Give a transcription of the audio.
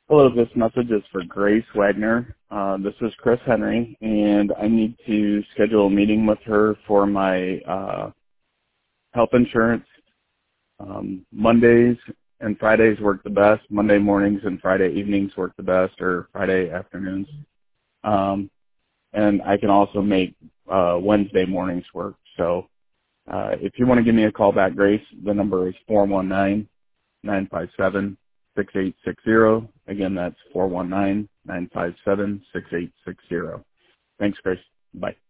Hello, this message is for Grace Wagner. This is Chris Henry, and I need to schedule a meeting with her for my health insurance. Mondays and Fridays work the best. Monday mornings and Friday evenings work the best, or Friday afternoons. And I can also make Wednesday mornings work. So if you want to give me a call back, Grace, the number is 419-957-6860. Again, that's 419-957-6860. Thanks, Grace. Bye.